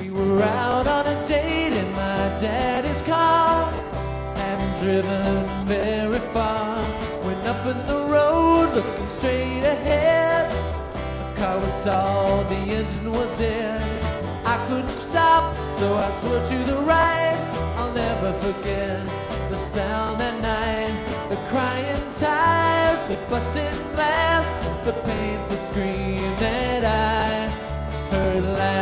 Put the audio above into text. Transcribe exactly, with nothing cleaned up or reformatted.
We were out on a date in my daddy's car, hadn't driven very far. Went up in the road, looking straight ahead. The car was stalled, the engine was dead. I couldn't stop, so I swerved to the right. I'll never forget the sound that night, the crying tires, the busting glass, the painful scream that I heard last.